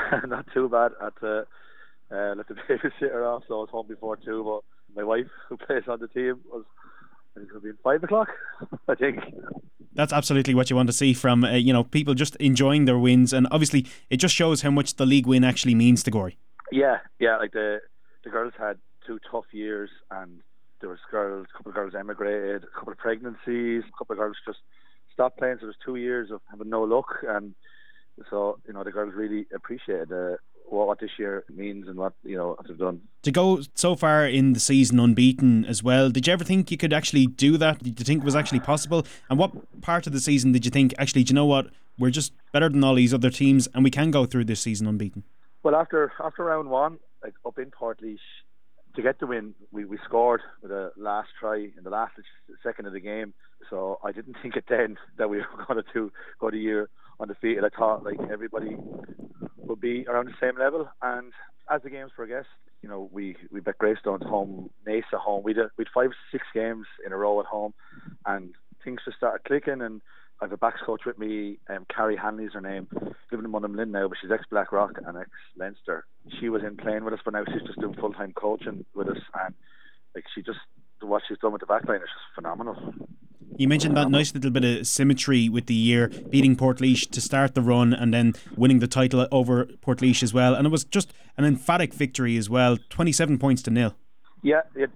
Not too bad. I had to let the babysitter off, so I was home before 2. But my wife, who plays on the team, was, I think it'll be 5 o'clock, I think. That's absolutely what you want to see from people just enjoying their wins, and obviously it just shows how much the league win actually means to Gorey. Yeah, like the girls had 2 tough years, and there was a couple of girls emigrated, a couple of pregnancies, a couple of girls just stopped playing, so there's 2 years of having no luck, and so the girls really appreciated what this year means and what they've done. To go so far in the season unbeaten as well, did you ever think you could actually do that? Did you think it was actually possible? And what part of the season did you think, actually, do you know what, we're just better than all these other teams and we can go through this season unbeaten? Well, after round 1, like up in Portlaoise, to get the win, we scored with a last try in the last second of the game. So I didn't think it then that we were going to go the year undefeated. I thought like everybody would be around the same level. And as the games progressed, we bet Greystones home, Naas at home. We'd 5-6 games in a row at home, and things just started clicking. And I have a backs coach with me, Carrie Hanley's her name, living in Munham now, but she's ex-Blackrock and ex-Leinster. She was in playing with us, but now she's just doing full-time coaching with us, and like what she's done with the backline is just phenomenal. You mentioned that nice little bit of symmetry with the year, beating Portlaoise to start the run and then winning the title over Portlaoise as well, and it was just an emphatic victory as well, 27 points to 0. Yeah, it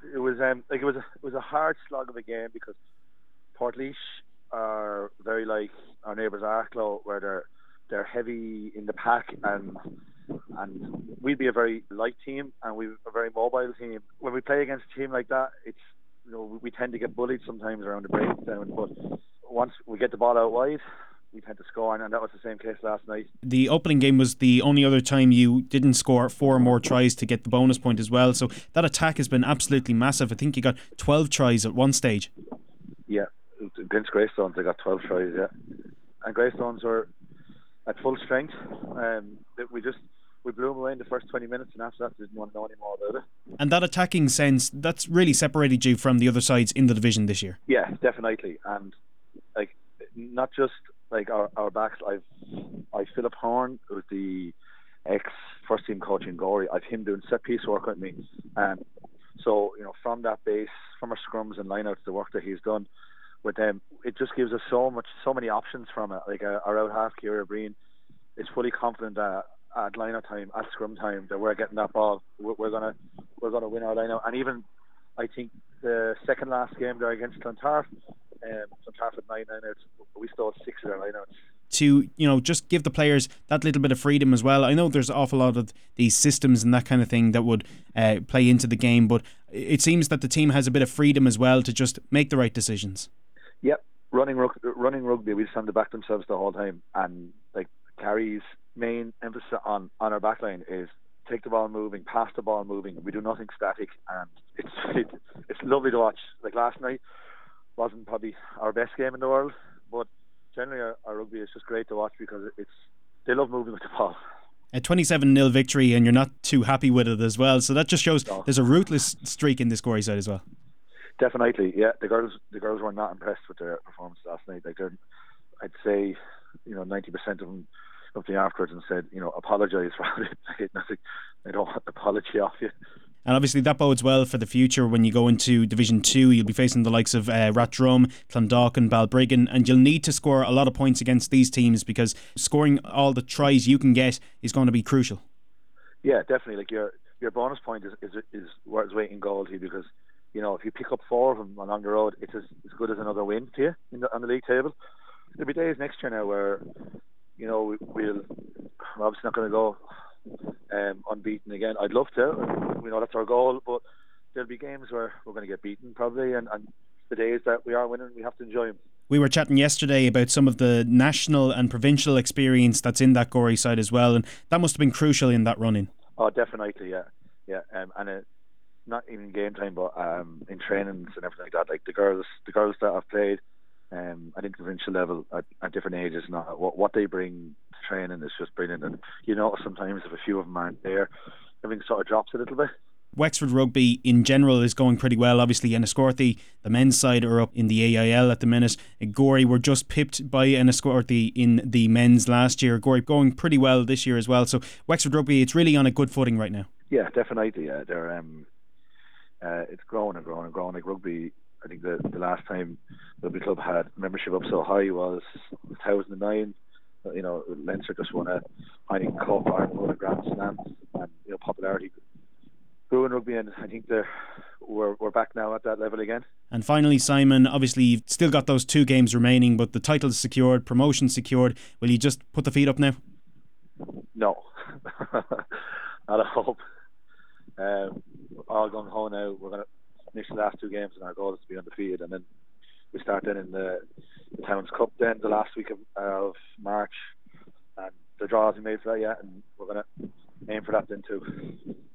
was a hard slog of a game because Portlaoise are very like our neighbours Arklow, where they're heavy in the pack, and we'd be a very light team and we're a very mobile team. When we play against a team like that, it's we tend to get bullied sometimes around the breakdown, but once we get the ball out wide, we tend to score, and that was the same case last night. The opening game was the only other time you didn't score 4 more tries to get the bonus point as well, so that attack has been absolutely massive. I think you got 12 tries at one stage. Yeah, against Greystones they got 12 tries, yeah. And Greystones were at full strength. We blew them away in the first 20 minutes, and after that didn't want to know any more about it. And that attacking sense, that's really separated you from the other sides in the division this year. Yeah, definitely. And like, not just like our backs. I Philip Horn, who's the ex first team coach in Gorey. I've him doing set piece work with me, and so from that base, from our scrums and lineouts, the work that he's done with them, it just gives us so many options from it. Like our out half, Ciara Breen, is fully confident that at line-out time, at scrum time, that we're getting that ball. We're gonna win our line-out. And even I think the second last game there against Clontarf, Clontarf had 9 line-outs, we stole 6 of their line-outs. To just give the players that little bit of freedom as well. I know there's an awful lot of these systems and that kind of thing that would play into the game, but it seems that the team has a bit of freedom as well to just make the right decisions. Yep, running rugby, we just have to back themselves the whole time, and like Carrie's main emphasis on our backline is take the ball moving, pass the ball moving. We do nothing static, and it's lovely to watch. Like last night wasn't probably our best game in the world, but generally our rugby is just great to watch because they love moving with the ball. A 27-0 victory, and you're not too happy with it as well, so that just shows there's a ruthless streak in this Gorey side as well. Definitely, yeah. The girls were not impressed with their performance last night. Like I'd say 90% of them up to me afterwards and said, apologise for how they played. I don't want an apology off you. And obviously that bodes well for the future when you go into Division 2. You'll be facing the likes of Rathdrum, Clondalkin, Balbriggan, and you'll need to score a lot of points against these teams because scoring all the tries you can get is going to be crucial. Yeah, definitely. Like your bonus point is worth its weight in gold here, because if you pick up 4 of them along the road, it's as good as another win to you on the league table. There'll be days next year now where we're obviously not going to go unbeaten again. I'd love to. We know that's our goal, but there'll be games where we're going to get beaten probably, and the days that we are winning, we have to enjoy them. We were chatting yesterday about some of the national and provincial experience that's in that Gorey side as well, and that must have been crucial in that run-in. Oh, definitely, yeah. And not even game time, but in trainings and everything like that. Like the girls that have played at interprovincial level at different ages, and what they bring to training is just brilliant. And sometimes if a few of them aren't there, everything sort of drops a little bit. Wexford Rugby in general is going pretty well. Obviously, Enniscorthy, the men's side, are up in the AIL at the minute. Gorey were just pipped by Enniscorthy in the men's last year. Gorey going pretty well this year as well. So Wexford Rugby, it's really on a good footing right now. Yeah, definitely. They're it's growing and growing and growing. Like rugby, I think the last time the rugby club had membership up so high was 2009. Leinster just won a Heineken Cup, Ireland won a Grand Slam, and popularity grew in rugby, and I think we're back now at that level again. And finally, Simon, obviously you've still got those 2 games remaining, but the title's secured, promotion secured. Will you just put the feet up now? No, not a hope. All gung ho now. We're going to finish the last 2 games, and our goal is to be undefeated, and then we start then in the Towns Cup then the last week of March, and the draws we made for that, and we're going to aim for that then too.